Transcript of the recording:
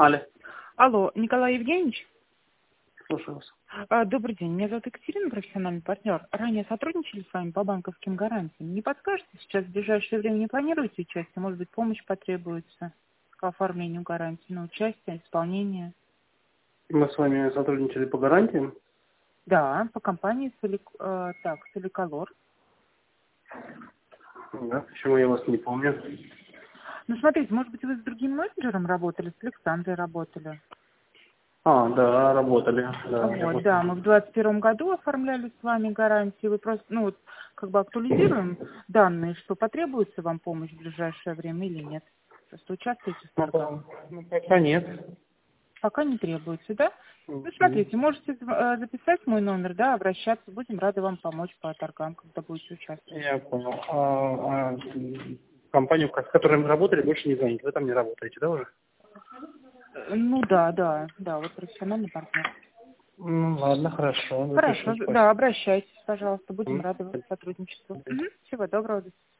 Алло, Алло, Николай Евгеньевич? слушаю вас. Добрый день, меня зовут Екатерина, профессиональный партнер. Ранее сотрудничали с вами по банковским гарантиям. Не подскажете, сейчас в ближайшее время не планируете участие? Может быть, помощь потребуется к оформлению гарантии на участие, исполнение? Мы с вами сотрудничали по гарантиям. Да, по компании Соликолор. Да, почему я вас не помню? Ну, смотрите, может быть, вы с другим менеджером работали, с Александрой работали? Да, работали. Да, Вот, да, мы в 2021 году оформляли с вами гарантии. Вы просто, актуализируем данные, что потребуется вам помощь в ближайшее время или нет. Просто участвуете в торгах. Пока нет. Пока не требуется, да? Ну, Мгм. смотрите, можете записать мой номер, да, обращаться. Будем рады вам помочь по торгам, когда будете участвовать. Я понял. Компанию, с которой мы работали, больше не звонит. Вы там не работаете, да, уже? Ну да, вот профессиональный партнер. Ну, ладно, хорошо. Хорошо, Запишу, спасибо. да, обращайтесь, пожалуйста, будем рады сотрудничеству. Всего доброго, до свидания.